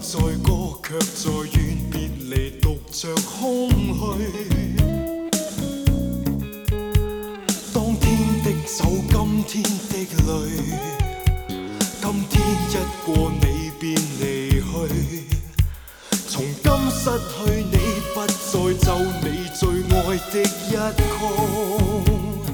在歌，卻在遠別離，獨着空虛。當天的酒，今天的淚，今天一過你便離去。從今失去你，不再奏你最愛的一曲。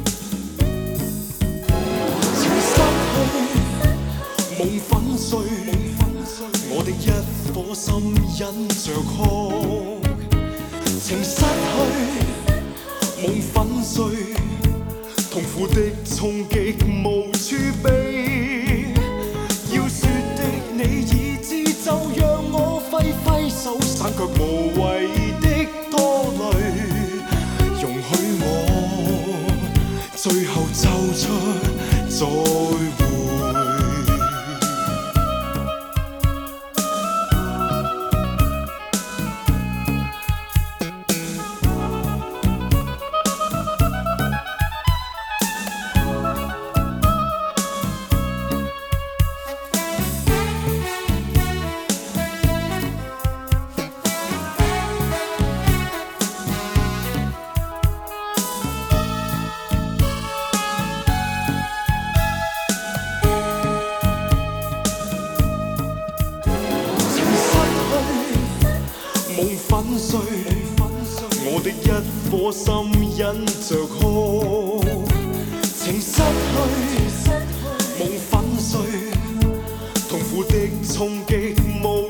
情失去，夢粉碎，我的一顆心因着哭。情失去，夢粉碎，痛苦的衝擊無處避。要說的你已知，就讓我揮揮手，散卻無謂的拖累。容許我最後奏出再會。夢粉碎，我的一顆心因着哭。情失去，夢粉碎，痛苦的衝擊無